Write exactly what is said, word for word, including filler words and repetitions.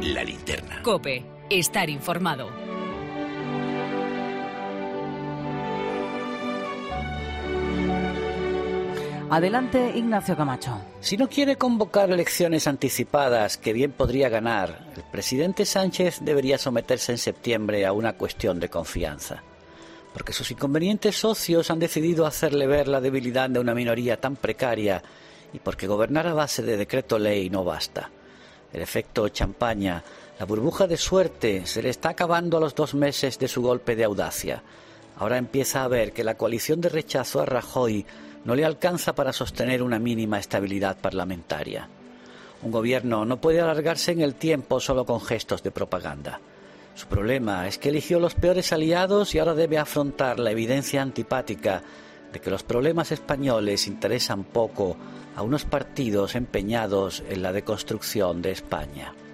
La Linterna. COPE. Estar informado. Adelante, Ignacio Camacho. Si no quiere convocar elecciones anticipadas, que bien podría ganar, el presidente Sánchez debería someterse en septiembre a una cuestión de confianza. Porque sus inconvenientes socios han decidido hacerle ver la debilidad de una minoría tan precaria y porque gobernar a base de decreto ley no basta. El efecto champaña, la burbuja de suerte, se le está acabando a los dos meses de su golpe de audacia. Ahora empieza a ver que la coalición de rechazo a Rajoy no le alcanza para sostener una mínima estabilidad parlamentaria. Un gobierno no puede alargarse en el tiempo solo con gestos de propaganda. Su problema es que eligió los peores aliados y ahora debe afrontar la evidencia antipática de que los problemas españoles interesan poco a unos partidos empeñados en la deconstrucción de España.